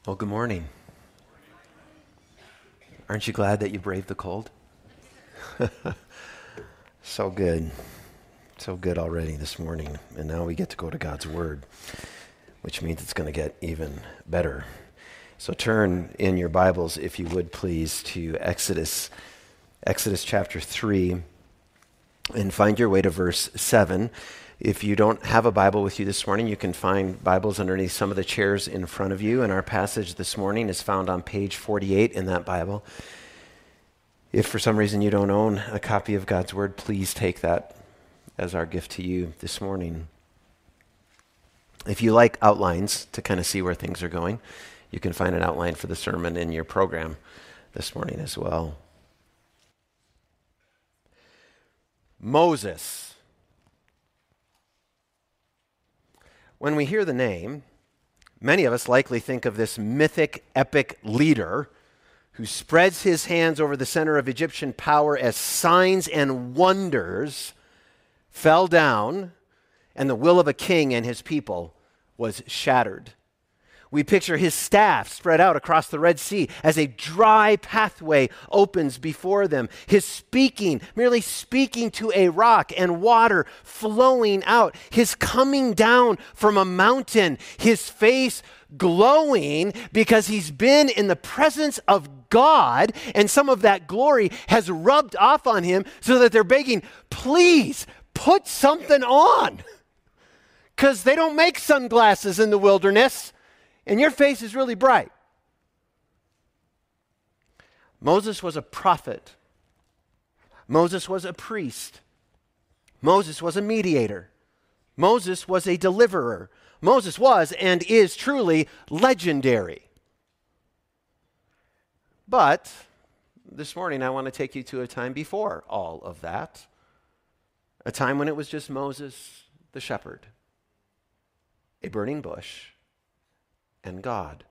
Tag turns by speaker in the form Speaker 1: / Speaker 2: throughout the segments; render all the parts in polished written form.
Speaker 1: Well, good morning. Aren't you glad that you braved the cold? So good. So good already this morning. And now we get to go to God's Word, which means it's going to get even better. So turn in your Bibles, if you would please, to Exodus chapter 3, and find your way to verse 7. If you don't have a Bible with you this morning, you can find Bibles underneath some of the chairs in front of you, and our passage this morning is found on page 48 in that Bible. If for some reason you don't own a copy of God's Word, please take that as our gift to you this morning. If you like outlines to kind of see where things are going, you can find an outline for the sermon in your program this morning as well. Moses. When we hear the name, many of us likely think of this mythic, epic leader who spreads his hands over the center of Egyptian power as signs and wonders fell down and the will of a king and his people was shattered. We picture his staff spread out across the Red Sea as a dry pathway opens before them. His speaking, merely speaking to a rock and water flowing out. His coming down from a mountain, his face glowing because he's been in the presence of God and some of that glory has rubbed off on him so that they're begging, please put something on. Because they don't make sunglasses in the wilderness. And your face is really bright. Moses was a prophet. Moses was a priest. Moses was a mediator. Moses was a deliverer. Moses was and is truly legendary. But this morning I want to take you to a time before all of that. A time when it was just Moses the shepherd, a burning bush, and God.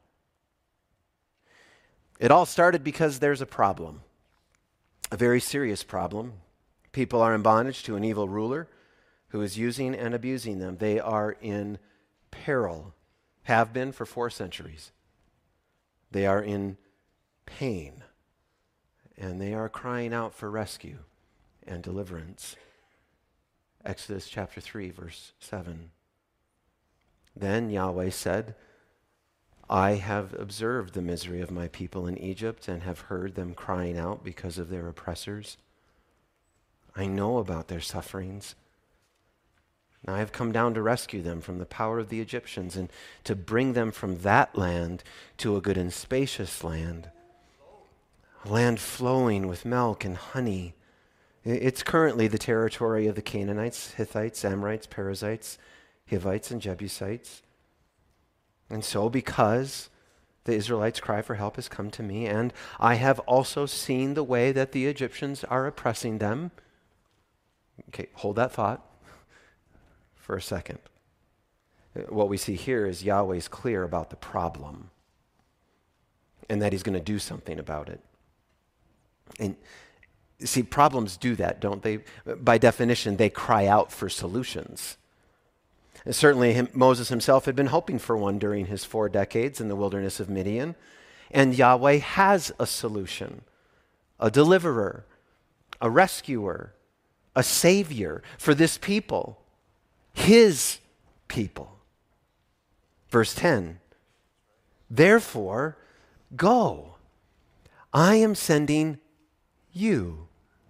Speaker 1: It all started because there's a problem, a very serious problem. People are in bondage to an evil ruler who is using and abusing them. They are in peril, have been for 4 centuries. They are in pain, and they are crying out for rescue and deliverance. Exodus chapter 3, verse 7. Then Yahweh said, I have observed the misery of my people in Egypt and have heard them crying out because of their oppressors. I know about their sufferings. Now I have come down to rescue them from the power of the Egyptians and to bring them from that land to a good and spacious land, a land flowing with milk and honey. It's currently the territory of the Canaanites, Hittites, Amorites, Perizzites, Hivites, and Jebusites. And so because the Israelites' cry for help has come to me, and I have also seen the way that the Egyptians are oppressing them. Okay, hold that thought for a second. What we see here is Yahweh's clear about the problem and that he's going to do something about it. And see, problems do that, don't they? By definition, they cry out for solutions. And certainly Moses himself had been hoping for one during his 4 decades in the wilderness of Midian. And Yahweh has a solution, a deliverer, a rescuer, a savior for this people, his people. Verse 10, therefore, go. I am sending you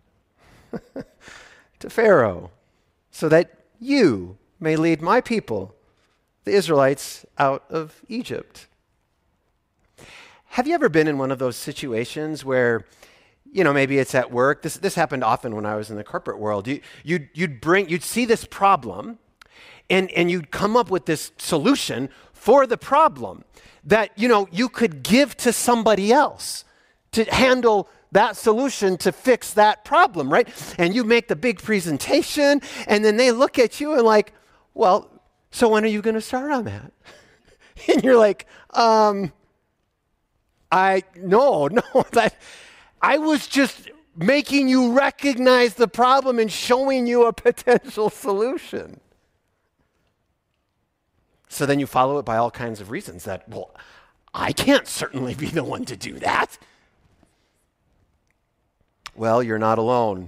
Speaker 1: to Pharaoh so that you may lead my people, the Israelites, out of Egypt. Have you ever been in one of those situations where, maybe it's at work? This happened often when I was in the corporate world. You'd see this problem, and you'd come up with this solution for the problem that, you could give to somebody else to handle that solution to fix that problem, right? And you make the big presentation, and then they look at you and like, well, so when are you going to start on that? And you're like, no, I was just making you recognize the problem and showing you a potential solution. So then you follow it by all kinds of reasons that, well, I can't certainly be the one to do that. Well, you're not alone.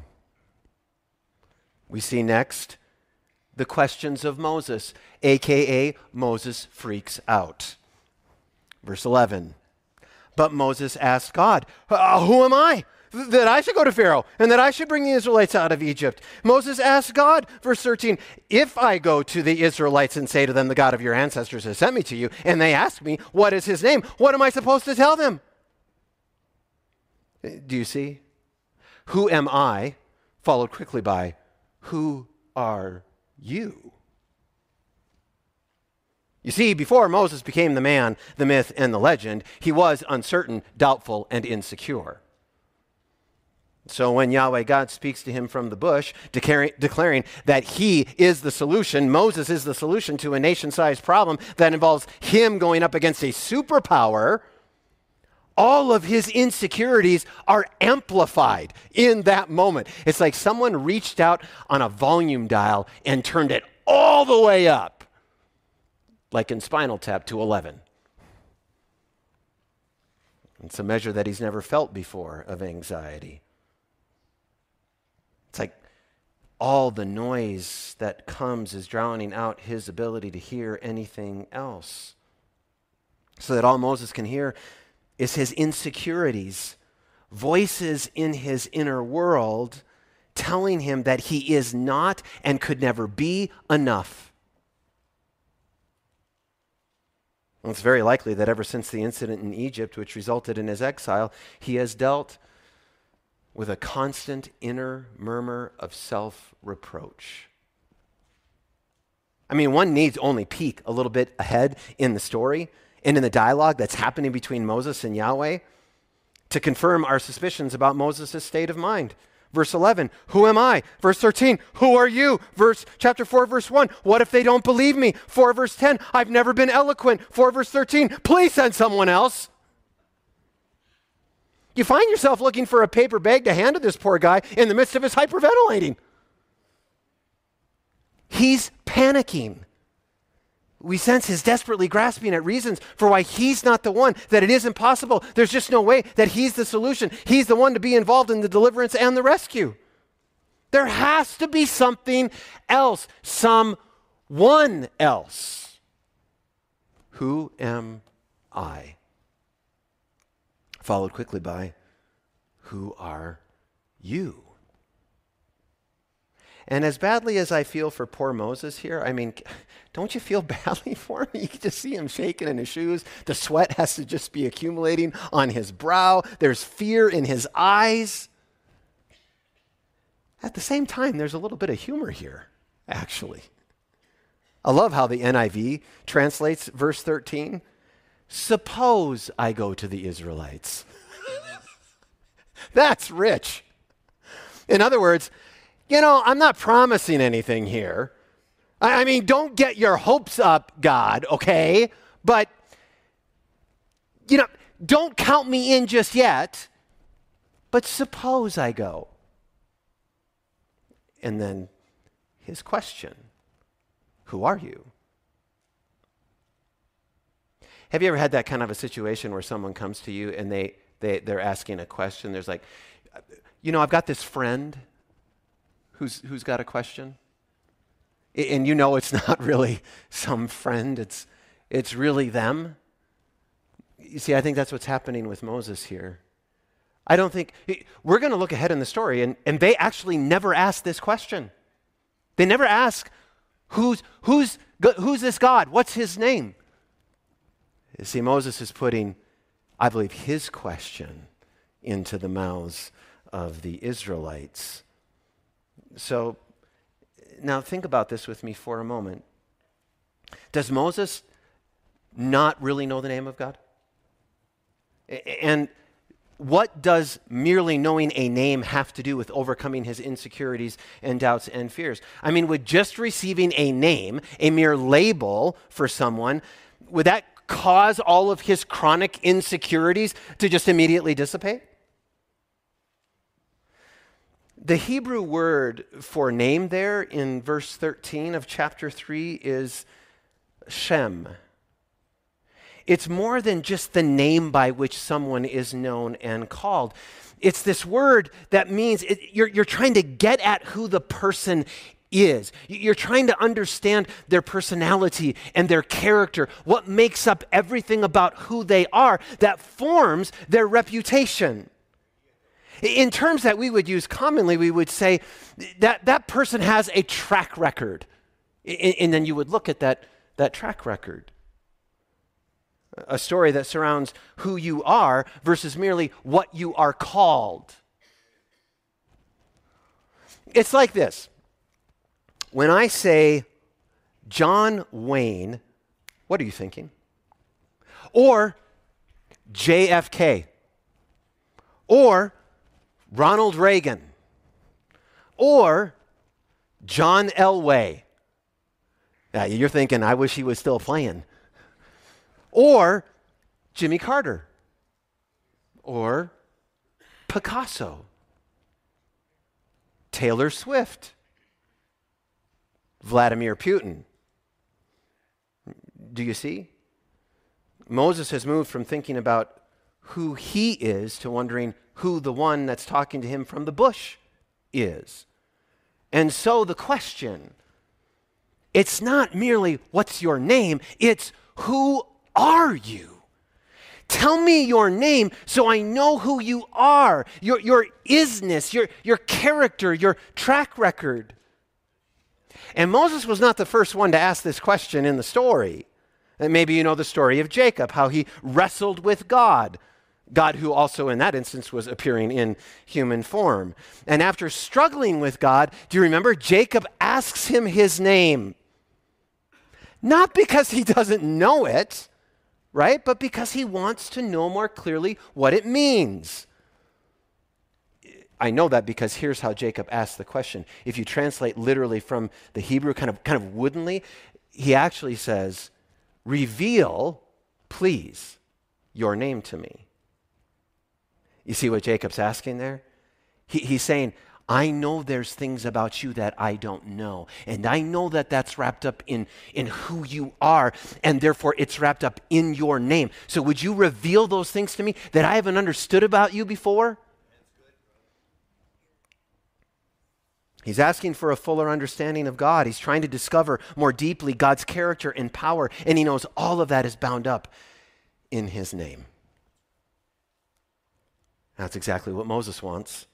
Speaker 1: We see next the questions of Moses, aka Moses freaks out. Verse 11. But Moses asked God, who am I that I should go to Pharaoh and that I should bring the Israelites out of Egypt? Moses asked God, verse 13, if I go to the Israelites and say to them, the God of your ancestors has sent me to you, and they ask me, what is his name? What am I supposed to tell them? Do you see? Who am I? Followed quickly by, who are you? You see, before Moses became the man, the myth, and the legend, he was uncertain, doubtful, and insecure. So when Yahweh God speaks to him from the bush, declaring that he is the solution, Moses is the solution to a nation-sized problem that involves him going up against a superpower, all of his insecurities are amplified in that moment. It's like someone reached out on a volume dial and turned it all the way up, like in Spinal Tap to 11. It's a measure that he's never felt before of anxiety. It's like all the noise that comes is drowning out his ability to hear anything else. So that all Moses can hear is his insecurities, voices in his inner world telling him that he is not and could never be enough. Well, it's very likely that ever since the incident in Egypt, which resulted in his exile, he has dealt with a constant inner murmur of self-reproach. I mean, one needs only peek a little bit ahead in the story and in the dialogue that's happening between Moses and Yahweh to confirm our suspicions about Moses' state of mind. Verse 11, who am I? Verse 13, who are you? Chapter 4, verse 1, what if they don't believe me? 4, verse 10, I've never been eloquent. 4, verse 13, please send someone else. You find yourself looking for a paper bag to hand to this poor guy in the midst of his hyperventilating. He's panicking. We sense his desperately grasping at reasons for why he's not the one, that it is impossible. There's just no way that he's the solution. He's the one to be involved in the deliverance and the rescue. There has to be something else, someone else. Who am I? Followed quickly by, who are you? And as badly as I feel for poor Moses here, I mean, don't you feel badly for him? You can just see him shaking in his shoes. The sweat has to just be accumulating on his brow. There's fear in his eyes. At the same time, there's a little bit of humor here, actually. I love how the NIV translates verse 13. Suppose I go to the Israelites. That's rich. In other words, I'm not promising anything here. I mean, don't get your hopes up, God, okay? But, don't count me in just yet. But suppose I go. And then his question, who are you? Have you ever had that kind of a situation where someone comes to you and they're asking a question? There's like, I've got this friend who's got a question. And it's not really some friend, it's really them. You see, I think that's what's happening with Moses here. I don't think, we're going to look ahead in the story, and they actually never ask this question. They never ask, who's this God? What's his name? You see, Moses is putting, I believe, his question into the mouths of the Israelites. So now think about this with me for a moment. Does Moses not really know the name of God? And what does merely knowing a name have to do with overcoming his insecurities and doubts and fears? I mean, would just receiving a name, a mere label for someone, would that cause all of his chronic insecurities to just immediately dissipate? The Hebrew word for name there in verse 13 of chapter 3 is Shem. It's more than just the name by which someone is known and called. It's this word that means you're trying to get at who the person is. You're trying to understand their personality and their character, what makes up everything about who they are that forms their reputation. In terms that we would use commonly, we would say that that person has a track record. And then you would look at that track record. A story that surrounds who you are versus merely what you are called. It's like this. When I say John Wayne, what are you thinking? Or JFK. Or Ronald Reagan. Or John Elway. Yeah, you're thinking, I wish he was still playing. Or Jimmy Carter. Or Picasso. Taylor Swift. Vladimir Putin. Do you see? Moses has moved from thinking about who he is to wondering who the one that's talking to him from the bush is. And so the question, it's not merely what's your name, it's who are you? Tell me your name so I know who you are, your isnness, your character, your track record. And Moses was not the first one to ask this question in the story. And maybe you know the story of Jacob, how he wrestled with God. God who also in that instance was appearing in human form. And after struggling with God, do you remember Jacob asks him his name? Not because he doesn't know it, right? But because he wants to know more clearly what it means. I know that because here's how Jacob asked the question. If you translate literally from the Hebrew kind of woodenly, he actually says, reveal, please, your name to me. You see what Jacob's asking there? He's saying, I know there's things about you that I don't know. And I know that that's wrapped up in who you are. And therefore, it's wrapped up in your name. So would you reveal those things to me that I haven't understood about you before? He's asking for a fuller understanding of God. He's trying to discover more deeply God's character and power. And he knows all of that is bound up in his name. That's exactly what Moses wants.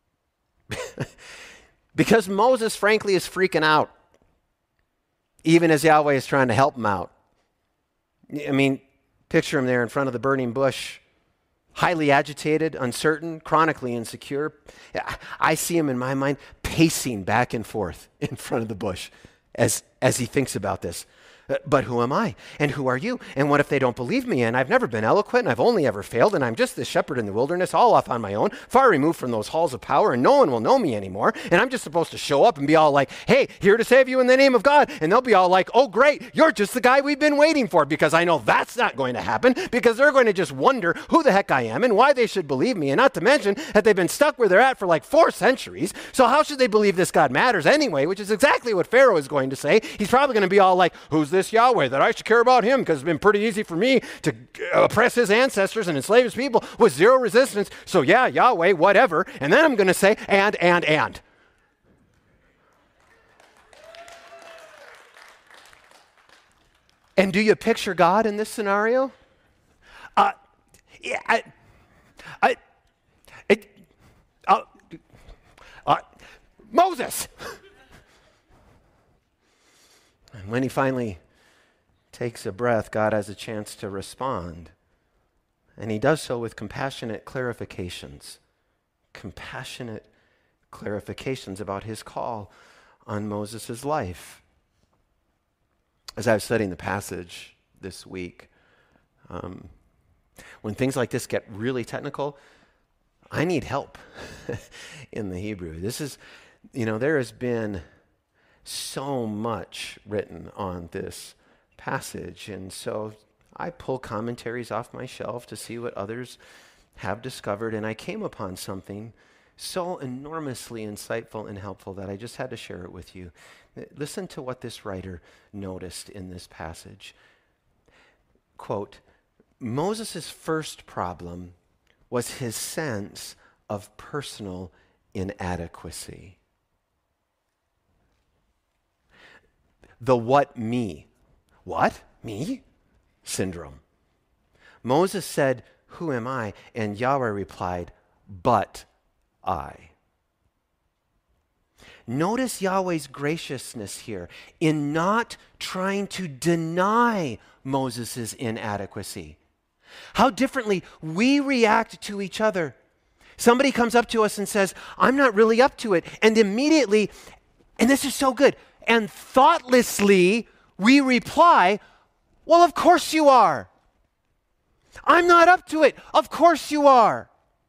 Speaker 1: Because Moses, frankly, is freaking out, even as Yahweh is trying to help him out. I mean, picture him there in front of the burning bush, highly agitated, uncertain, chronically insecure. I see him in my mind pacing back and forth in front of the bush as he thinks about this. But who am I? And who are you? And what if they don't believe me? And I've never been eloquent, and I've only ever failed, and I'm just this shepherd in the wilderness, all off on my own, far removed from those halls of power, and no one will know me anymore. And I'm just supposed to show up and be all like, hey, here to save you in the name of God. And they'll be all like, oh, great, you're just the guy we've been waiting for, because I know that's not going to happen, because they're going to just wonder who the heck I am and why they should believe me. And not to mention that they've been stuck where they're at for like 4 centuries. So how should they believe this God matters anyway, which is exactly what Pharaoh is going to say. He's probably going to be all like, who's this Yahweh that I should care about him, because it's been pretty easy for me to oppress his ancestors and enslave his people with zero resistance. So yeah, Yahweh, whatever. And then I'm going to say, and. And do you picture God in this scenario? Moses! And when he finally takes a breath, God has a chance to respond. And he does so with compassionate clarifications. Compassionate clarifications about his call on Moses' life. As I was studying the passage this week, when things like this get really technical, I need help in the Hebrew. This is, there has been so much written on this passage, and so I pull commentaries off my shelf to see what others have discovered, and I came upon something so enormously insightful and helpful that I just had to share it with you. Listen to what this writer noticed in this passage. Quote, Moses' first problem was his sense of personal inadequacy. The what me? What? Me? Syndrome. Moses said, "Who am I?" And Yahweh replied, "But I." Notice Yahweh's graciousness here in not trying to deny Moses' inadequacy. How differently we react to each other. Somebody comes up to us and says, "I'm not really up to it." And immediately, and this is so good, and thoughtlessly we reply, "Well, of course you are. I'm not up to it. Of course you are."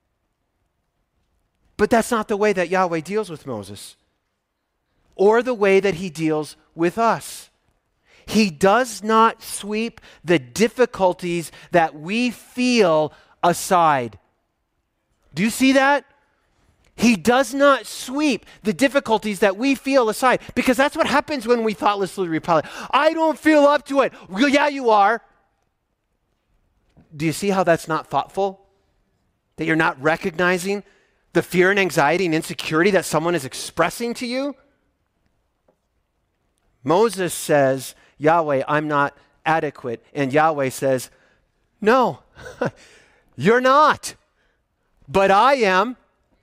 Speaker 1: But that's not the way that Yahweh deals with Moses, or the way that he deals with us. He does not sweep the difficulties that we feel aside. Do you see that? He does not sweep the difficulties that we feel aside, because that's what happens when we thoughtlessly reply. "I don't feel up to it." Well, yeah, you are. Do you see how that's not thoughtful? That you're not recognizing the fear and anxiety and insecurity that someone is expressing to you? Moses says, "Yahweh, I'm not adequate." And Yahweh says, "No, you're not, but I am."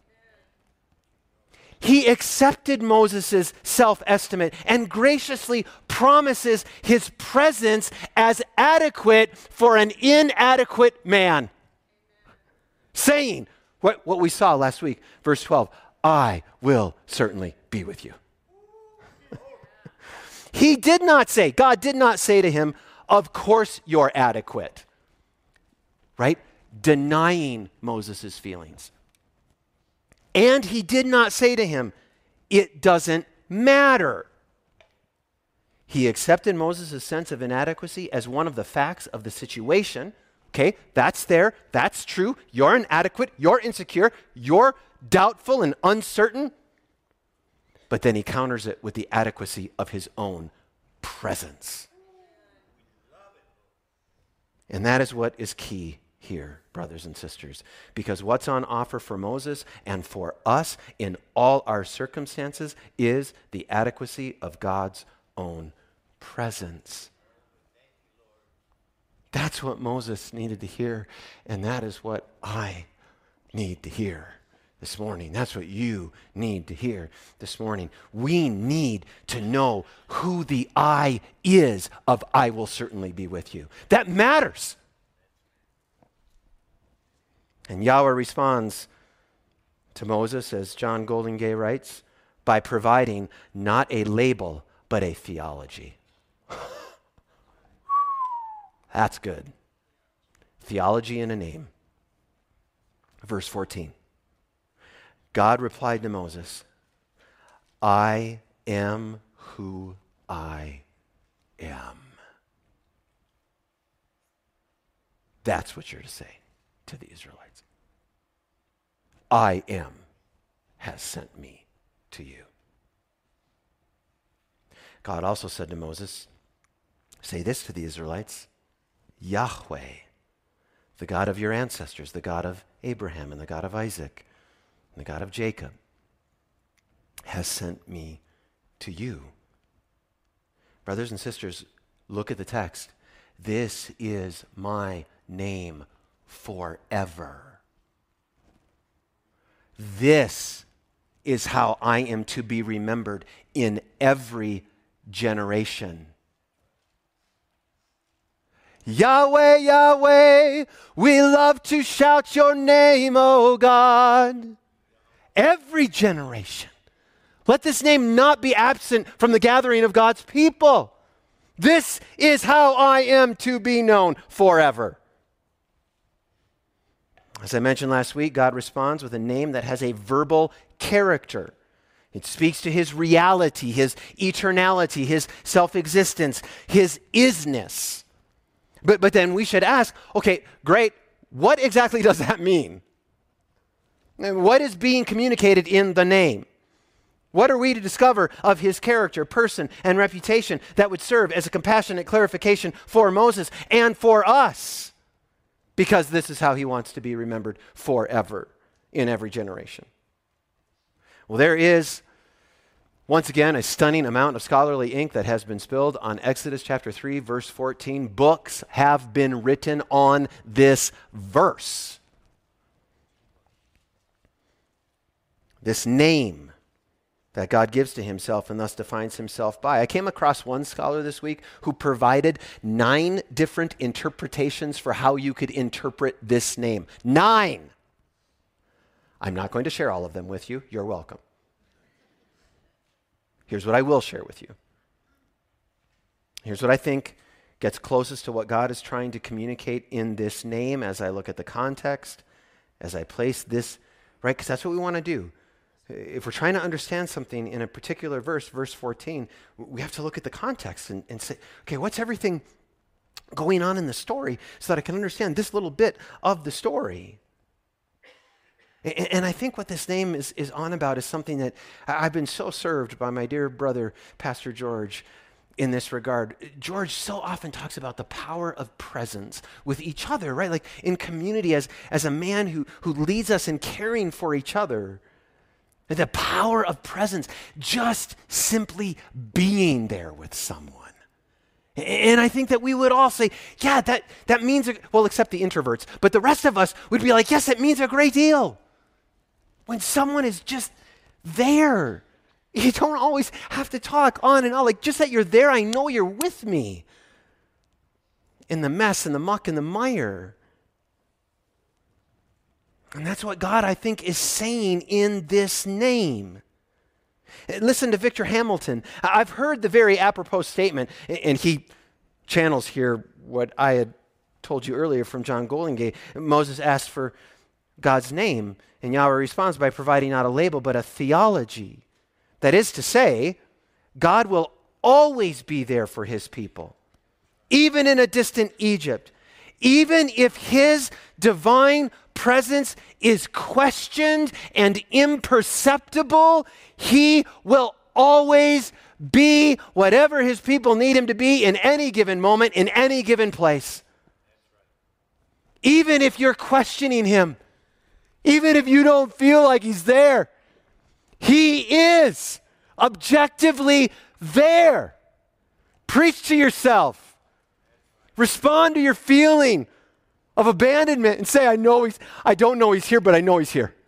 Speaker 1: He accepted Moses' self-estimate and graciously promises his presence as adequate for an inadequate man. Saying what we saw last week, verse 12, "I will certainly be with you." He did not say, God did not say to him, "Of course you're adequate." Right? Denying Moses' feelings. And he did not say to him, "It doesn't matter." He accepted Moses' sense of inadequacy as one of the facts of the situation. Okay, that's there, that's true. You're inadequate, you're insecure, you're doubtful and uncertain. But then he counters it with the adequacy of his own presence. And that is what is key here, brothers and sisters, because what's on offer for Moses and for us in all our circumstances is the adequacy of God's own presence. That's what Moses needed to hear, and that is what I need to hear this morning. That's what you need to hear this morning. We need to know who the I is of "I will certainly be with you." That matters. And Yahweh responds to Moses, as John Goldingay writes, by providing not a label, but a theology. That's good. Theology in a name. Verse 14. God replied to Moses, "I am who I am." That's what you're to say to the Israelites. "I am has sent me to you." God also said to Moses, "Say this to the Israelites, Yahweh, the God of your ancestors, the God of Abraham and the God of Isaac, and the God of Jacob, has sent me to you." Brothers and sisters, look at the text. This is my name forever. This is how I am to be remembered in every generation. Yahweh, Yahweh, we love to shout your name, O God. Every generation. Let this name not be absent from the gathering of God's people. This is how I am to be known forever. As I mentioned last week, God responds with a name that has a verbal character. It speaks to his reality, his eternality, his self-existence, his isness. But then we should ask, okay, great, what exactly does that mean? And what is being communicated in the name? What are we to discover of his character, person, and reputation that would serve as a compassionate clarification for Moses and for us? because this is how he wants to be remembered forever in every generation. Well, there is, once again, a stunning amount of scholarly ink that has been spilled on Exodus chapter 3, verse 14. Books have been written on this verse. This name that God gives to himself and thus defines himself by. I came across one scholar this week who provided 9 different interpretations for how you could interpret this name. 9! I'm not going to share all of them with you. You're welcome. Here's what I will share with you. Here's what I think gets closest to what God is trying to communicate in this name as I look at the context, as I place this, right? Because that's what we want to do. If we're trying to understand something in a particular verse, verse 14, we have to look at the context and say, okay, what's everything going on in the story so that I can understand this little bit of the story? And I think what this name is on about is something that I've been so served by my dear brother, Pastor George, in this regard. George so often talks about the power of presence with each other, right? Like in community as a man who leads us in caring for each other. The power of presence, just simply being there with someone. And I think that we would all say, yeah, that means, well, except the introverts, but the rest of us would be like, yes, it means a great deal. When someone is just there, you don't always have to talk on and on. Like, just that you're there, I know you're with me. In the mess and the muck and the mire. And that's what God, I think, is saying in this name. Listen to Victor Hamilton. I've heard the very apropos statement, and he channels here what I had told you earlier from John Goldingay. Moses asked for God's name, and Yahweh responds by providing not a label, but a theology. That is to say, God will always be there for his people, even in a distant Egypt. Even if his divine presence is questioned and imperceptible, he will always be whatever his people need him to be in any given moment, in any given place. Even if you're questioning him, even if you don't feel like he's there, he is objectively there. Preach to yourself. Respond to your feeling of abandonment and say, I don't know he's here, but I know he's here.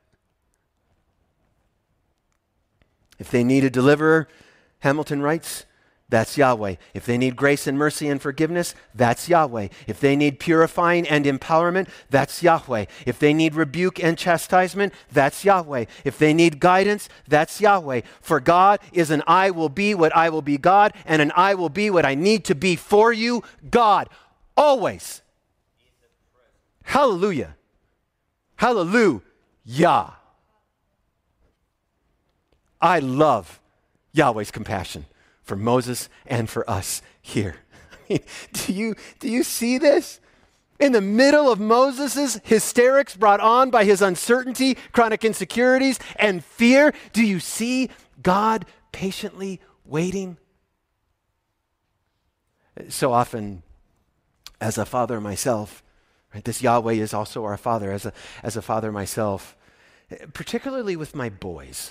Speaker 1: If they need a deliverer, Hamilton writes, that's Yahweh. If they need grace and mercy and forgiveness, that's Yahweh. If they need purifying and empowerment, that's Yahweh. If they need rebuke and chastisement, that's Yahweh. If they need guidance, that's Yahweh. For God is an I will be what I will be God, and an I will be what I need to be for you, God. Always. Hallelujah. Hallelujah. I love Yahweh's compassion for Moses and for us here. I mean, do you see this? In the middle of Moses' hysterics brought on by his uncertainty, chronic insecurities, and fear, do you see God patiently waiting? So often, as a father myself, right, this Yahweh is also our father, as a father myself, particularly with my boys.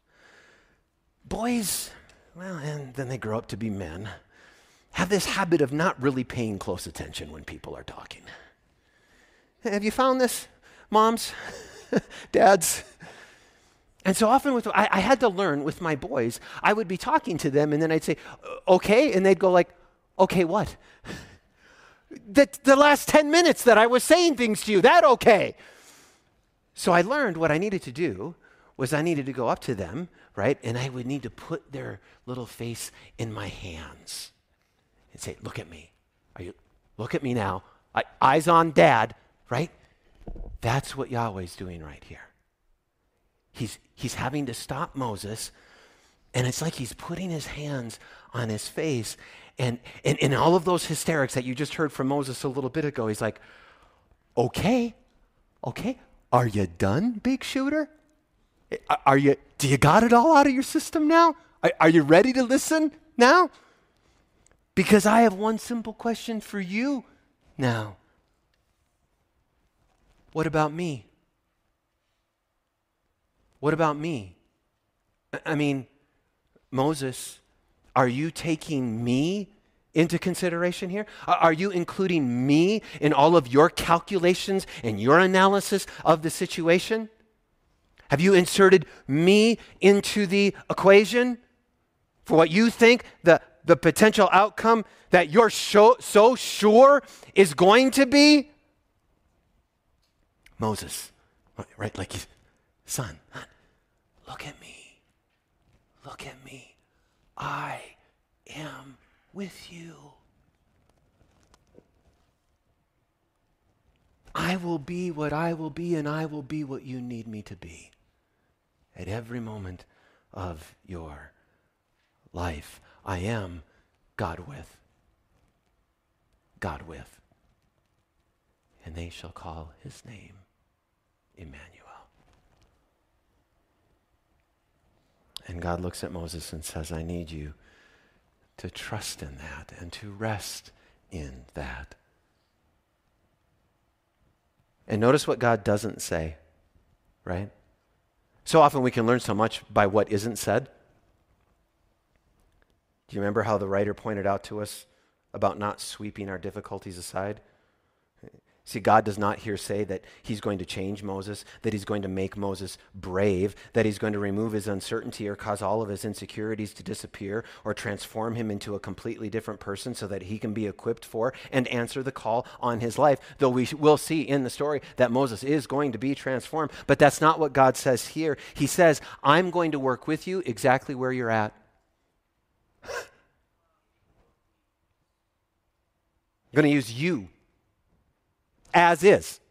Speaker 1: Boys, well, and then they grow up to be men, have this habit of not really paying close attention when people are talking. Have you found this, moms, dads? And so often I had to learn with my boys, I would be talking to them and then I'd say, okay, and they'd go like, okay, what? The last 10 minutes that I was saying things to you, that okay? So I learned what I needed to do was I needed to go up to them, right? And I would need to put their little face in my hands and say, look at me. Look at me now. Eyes on dad, right? That's what Yahweh's doing right here. He's having to stop Moses, and it's like he's putting his hands on his face. And in all of those hysterics that you just heard from Moses a little bit ago, he's like, okay, are you done, big shooter? Do you got it all out of your system now? Are you ready to listen now? Because I have one simple question for you now. what about me? What about me? I mean, Moses, are you taking me into consideration here? Are you including me in all of your calculations and your analysis of the situation? Have you inserted me into the equation for what you think the potential outcome that you're so sure is going to be? Moses, right, like, son, look at me. Look at me. I am with you. I will be what I will be, and I will be what you need me to be at every moment of your life. I am God with. God with. And they shall call his name Emmanuel. And God looks at Moses and says, I need you to trust in that and to rest in that. And notice what God doesn't say, right? So often we can learn so much by what isn't said. Do you remember how the writer pointed out to us about not sweeping our difficulties aside? See, God does not here say that he's going to change Moses, that he's going to make Moses brave, that he's going to remove his uncertainty or cause all of his insecurities to disappear or transform him into a completely different person so that he can be equipped for and answer the call on his life. Though we will see in the story that Moses is going to be transformed, but that's not what God says here. He says, I'm going to work with you exactly where you're at. I'm going to use you as is.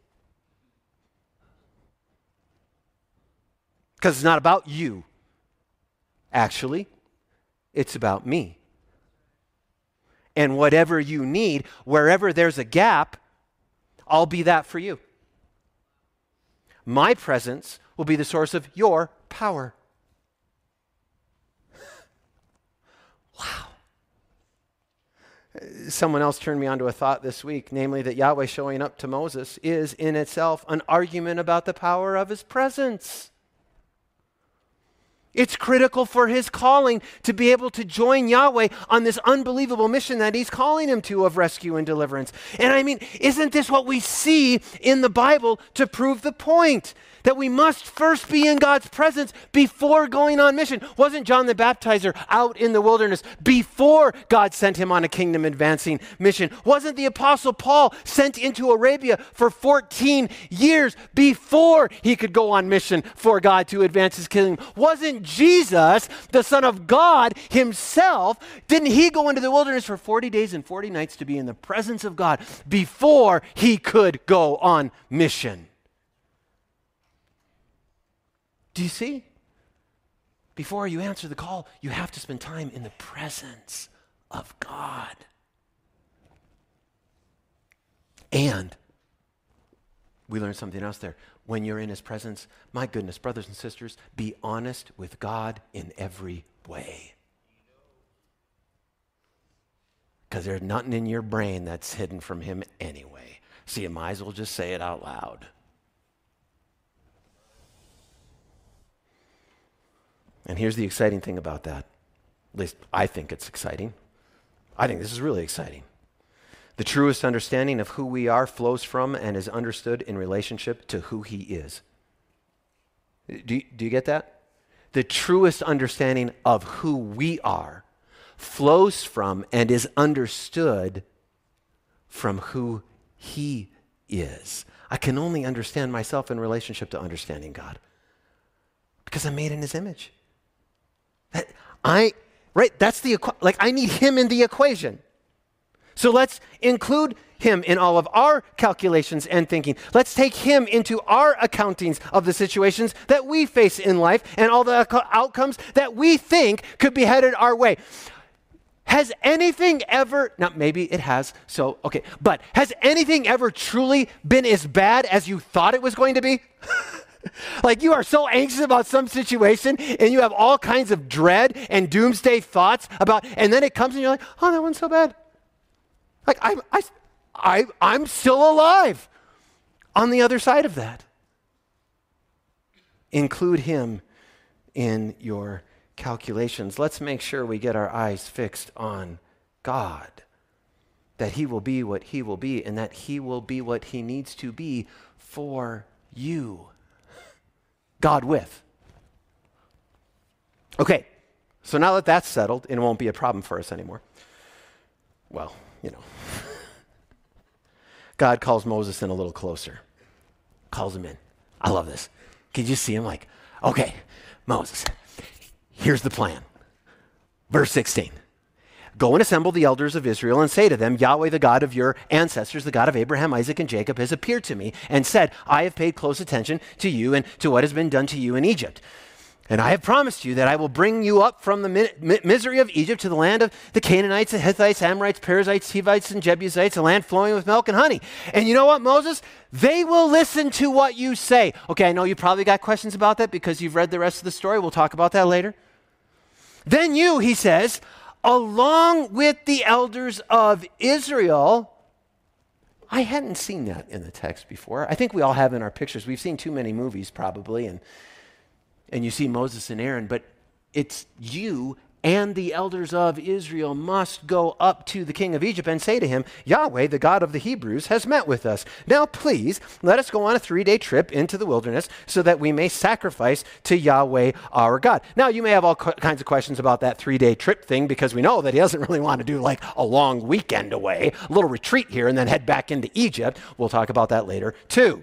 Speaker 1: Because it's not about you. Actually, it's about me. And whatever you need, wherever there's a gap, I'll be that for you. My presence will be the source of your power. Wow. Someone else turned me onto a thought this week, namely that Yahweh showing up to Moses is in itself an argument about the power of his presence. It's critical for his calling to be able to join Yahweh on this unbelievable mission that he's calling him to of rescue and deliverance. And I mean, isn't this what we see in the Bible to prove the point? That we must first be in God's presence before going on mission. Wasn't John the Baptizer out in the wilderness before God sent him on a kingdom advancing mission? Wasn't the Apostle Paul sent into Arabia for 14 years before he could go on mission for God to advance his kingdom? Wasn't Jesus, the Son of God himself, didn't he go into the wilderness for 40 days and 40 nights to be in the presence of God before he could go on mission? Do you see? Before you answer the call, you have to spend time in the presence of God. And we learned something else there. When you're in his presence, my goodness, brothers and sisters, be honest with God in every way. Because there's nothing in your brain that's hidden from him anyway. So you might as well just say it out loud. And here's the exciting thing about that. At least I think it's exciting. I think this is really exciting. The truest understanding of who we are flows from and is understood in relationship to who he is. Do you get that? The truest understanding of who we are flows from and is understood from who he is. I can only understand myself in relationship to understanding God because I'm made in his image. I need him in the equation. So let's include him in all of our calculations and thinking. Let's take him into our accountings of the situations that we face in life and all the outcomes that we think could be headed our way. Has anything ever, now maybe it has, but has anything ever truly been as bad as you thought it was going to be? Like you are so anxious about some situation and you have all kinds of dread and doomsday thoughts about, and then it comes and you're like, oh, that one's so bad. Like I'm still alive. on the other side of that. Include him in your calculations. Let's make sure we get our eyes fixed on God, that he will be what he will be, and that he will be what he needs to be for you. God with. Okay, so now that that's settled, it won't be a problem for us anymore. Well, God calls Moses in a little closer. Calls him in. I love this. Can you see him like, okay, Moses, here's the plan. Verse 16. Go and assemble the elders of Israel and say to them, Yahweh, the God of your ancestors, the God of Abraham, Isaac, and Jacob, has appeared to me and said, I have paid close attention to you and to what has been done to you in Egypt. And I have promised you that I will bring you up from the misery of Egypt to the land of the Canaanites, the Hittites, Amorites, Perizzites, Hivites, and Jebusites, a land flowing with milk and honey. And you know what, Moses? They will listen to what you say. Okay, I know you probably got questions about that because you've read the rest of the story. We'll talk about that later. Then you, he says, along with the elders of Israel. I hadn't seen that in the text before. I think we all have in our pictures. We've seen too many movies probably, and you see Moses and Aaron, but it's you and the elders of Israel must go up to the king of Egypt and say to him, Yahweh, the God of the Hebrews, has met with us. Now please, let us go on a 3-day trip into the wilderness so that we may sacrifice to Yahweh our God. Now you may have all kinds of questions about that 3-day trip thing because we know that he doesn't really want to do like a long weekend away, a little retreat here and then head back into Egypt. We'll talk about that later too.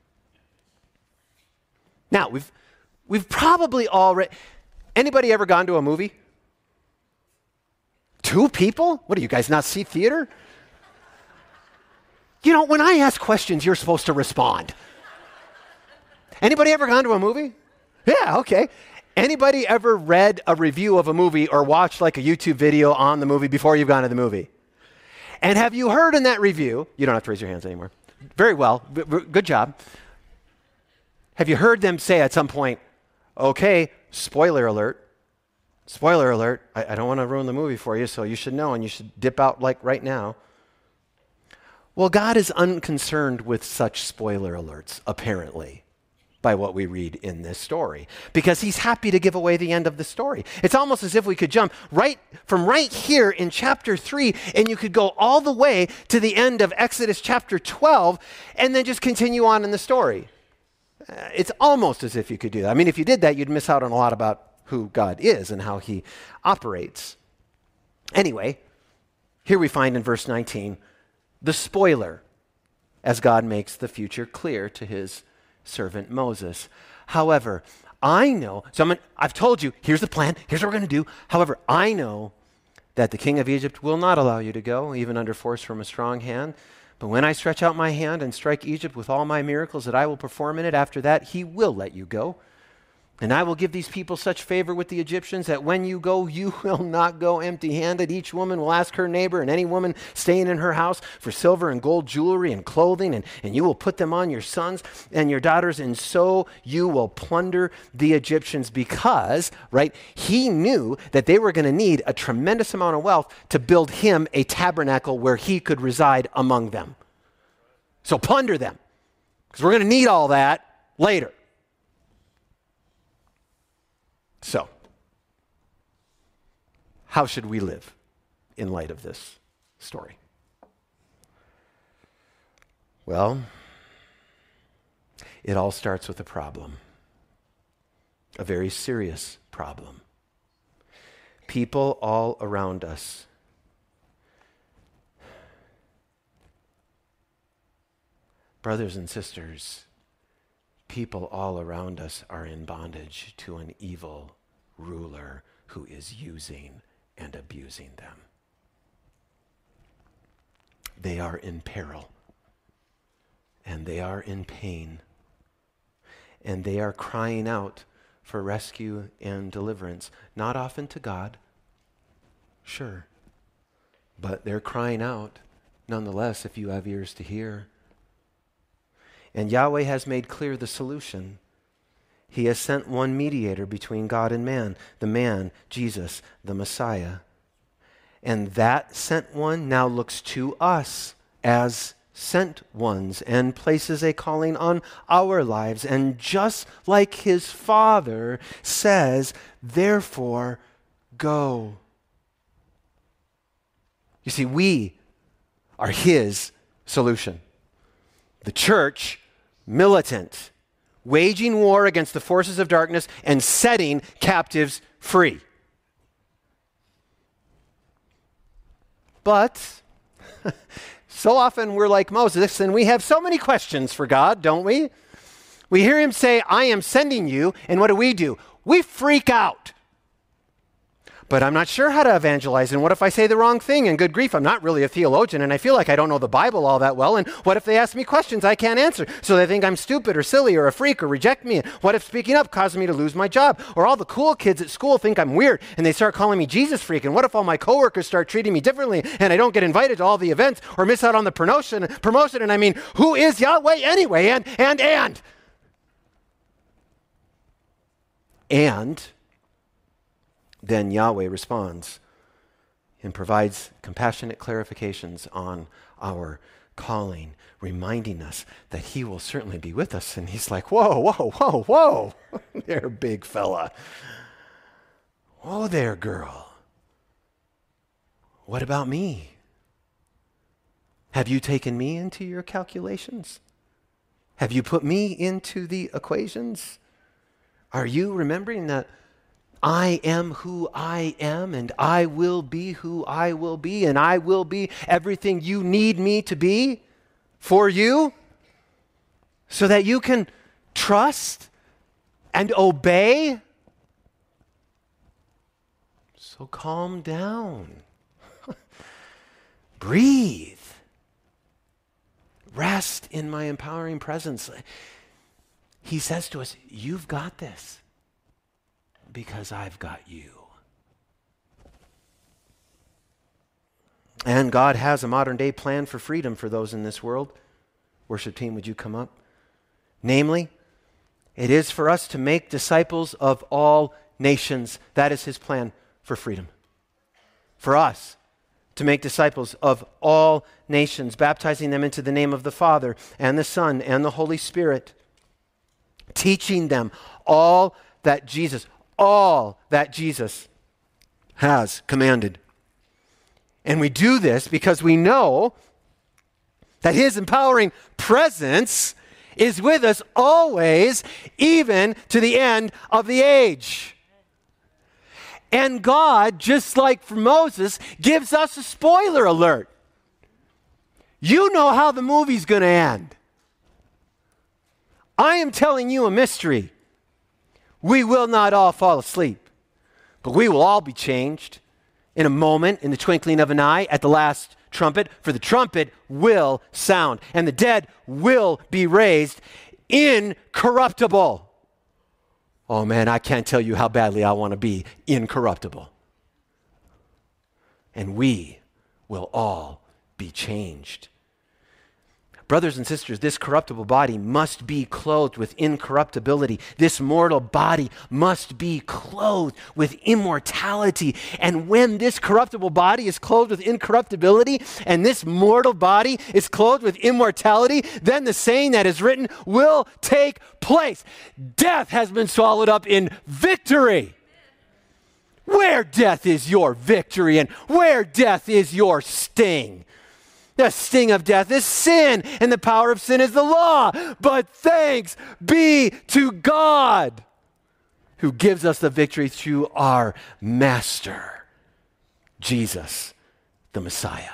Speaker 1: Now we've probably already, anybody ever gone to a movie? 2 people? What do you guys not see theater? When I ask questions, you're supposed to respond. Anybody ever gone to a movie? Yeah, okay. Anybody ever read a review of a movie or watched like a YouTube video on the movie before you've gone to the movie? And have you heard in that review, you don't have to raise your hands anymore. Very well, good job. Have you heard them say at some point, okay, spoiler alert, I don't want to ruin the movie for you, so you should know and you should dip out like right now. Well, God is unconcerned with such spoiler alerts, apparently, by what we read in this story, because he's happy to give away the end of the story. It's almost as if we could jump from right here in chapter 3, and you could go all the way to the end of Exodus chapter 12, and then just continue on in the story. It's almost as if you could do that. I mean, if you did that, you'd miss out on a lot about who God is and how he operates. Anyway, here we find in verse 19 the spoiler as God makes the future clear to his servant Moses. However, I know, I've told you, here's the plan, here's what we're going to do. However, I know that the king of Egypt will not allow you to go, even under force from a strong hand. But when I stretch out my hand and strike Egypt with all my miracles that I will perform in it, after that he will let you go. And I will give these people such favor with the Egyptians that when you go, you will not go empty-handed. Each woman will ask her neighbor and any woman staying in her house for silver and gold jewelry and clothing, and you will put them on your sons and your daughters, and so you will plunder the Egyptians because, he knew that they were going to need a tremendous amount of wealth to build him a tabernacle where he could reside among them. So plunder them, because we're going to need all that later. So, how should we live in light of this story? Well, it all starts with a problem, a very serious problem. People all around us brothers and sisters, people all around us are in bondage to an evil ruler who is using and abusing them. They are in peril, and they are in pain, and they are crying out for rescue and deliverance, not often to God, sure, but they're crying out nonetheless if you have ears to hear. And Yahweh has made clear the solution. He has sent one mediator between God and man, Jesus, the Messiah. And that sent one now looks to us as sent ones and places a calling on our lives. And just like his Father says, therefore, go. You see, we are his solution. The church, militant, waging war against the forces of darkness and setting captives free. But so often we're like Moses and we have so many questions for God, don't we? We hear him say, I am sending you, and what do? We freak out. But I'm not sure how to evangelize, and what if I say the wrong thing? And good grief, I'm not really a theologian, and I feel like I don't know the Bible all that well, and what if they ask me questions I can't answer? So they think I'm stupid or silly or a freak or reject me. What if speaking up causes me to lose my job? Or all the cool kids at school think I'm weird, and they start calling me Jesus freak, and what if all my coworkers start treating me differently, and I don't get invited to all the events or miss out on the promotion, and I mean, who is Yahweh anyway? And then Yahweh responds and provides compassionate clarifications on our calling, reminding us that he will certainly be with us. And he's like, whoa, there, big fella. Whoa there, girl. What about me? Have you taken me into your calculations? Have you put me into the equations? Are you remembering that I am who I am, and I will be who I will be, and I will be everything you need me to be for you, so that you can trust and obey? So calm down. Breathe. Rest in my empowering presence. He says to us, you've got this. Because I've got you. And God has a modern day plan for freedom for those in this world. Worship team, would you come up? Namely, it is for us to make disciples of all nations. That is his plan for freedom. For us to make disciples of all nations, baptizing them into the name of the Father and the Son and the Holy Spirit, teaching them all that Jesus has commanded. And we do this because we know that his empowering presence is with us always, even to the end of the age. And God, just like for Moses, gives us a spoiler alert. You know how the movie's going to end. I am telling you a mystery. We will not all fall asleep, but we will all be changed in a moment, in the twinkling of an eye, at the last trumpet, for the trumpet will sound, and the dead will be raised incorruptible. Oh man, I can't tell you how badly I want to be incorruptible. And we will all be changed. Brothers and sisters, this corruptible body must be clothed with incorruptibility. This mortal body must be clothed with immortality. And when this corruptible body is clothed with incorruptibility and this mortal body is clothed with immortality, then the saying that is written will take place. Death has been swallowed up in victory. Where death is your victory, and where death is your sting? The sting of death is sin, and the power of sin is the law. But thanks be to God who gives us the victory through our Master, Jesus, the Messiah.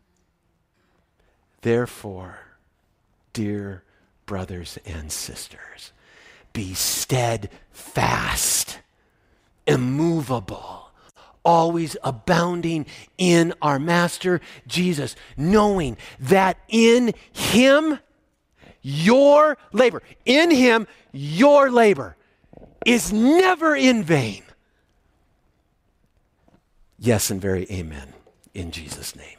Speaker 1: Therefore, dear brothers and sisters, be steadfast, immovable, always abounding in our Master Jesus, knowing that in him your labor is never in vain. Yes, and very amen in Jesus' name.